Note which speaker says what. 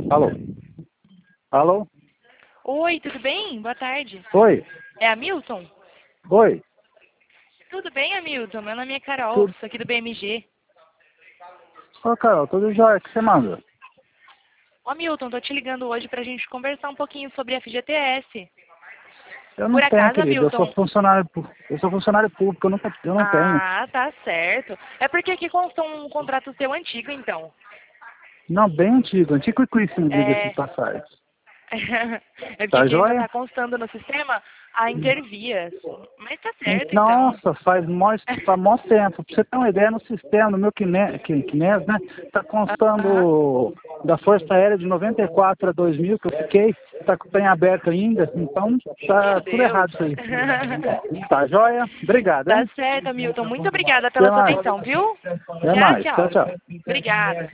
Speaker 1: Alô? Alô?
Speaker 2: Oi, tudo bem? Boa tarde.
Speaker 1: Oi?
Speaker 2: É Hamilton?
Speaker 1: Oi?
Speaker 2: Tudo bem, Hamilton? Meu nome é Carol,
Speaker 1: Tudo?
Speaker 2: sou aqui do BMG.
Speaker 1: Ô, Carol, tudo jóia? O que você manda?
Speaker 2: Ô, Hamilton, tô te ligando hoje pra gente conversar um pouquinho sobre FGTS.
Speaker 1: Eu não
Speaker 2: Por
Speaker 1: tenho,
Speaker 2: acaso,
Speaker 1: querido.
Speaker 2: Hamilton?
Speaker 1: Eu sou funcionário público, eu não tenho.
Speaker 2: Ah, tá certo. É porque aqui constou um contrato seu antigo, então.
Speaker 1: Não, bem antigo. Antigo e cuíssimo, diga-se de
Speaker 2: É...
Speaker 1: passagem.
Speaker 2: é porque
Speaker 1: Tá
Speaker 2: aqui ainda
Speaker 1: jóia?
Speaker 2: tá constando no sistema a Intervias. Mas tá certo, então.
Speaker 1: Nossa, faz mó tempo. Pra você ter uma ideia, no sistema, no meu Kines, né? Tá
Speaker 2: Aham.
Speaker 1: constando da Força Aérea de 94 a 2000 que eu fiquei. Tá com o trem aberto ainda. Então, tá
Speaker 2: Meu
Speaker 1: tudo
Speaker 2: Deus.
Speaker 1: errado isso aí. Tá jóia? Obrigado,
Speaker 2: Tá
Speaker 1: hein?
Speaker 2: certo, Hamilton. Muito obrigada
Speaker 1: Até
Speaker 2: pela sua
Speaker 1: mais.
Speaker 2: atenção, viu?
Speaker 1: Até
Speaker 2: Tchau,
Speaker 1: mais. Tchau,
Speaker 2: tchau.
Speaker 1: tchau.
Speaker 2: Obrigada.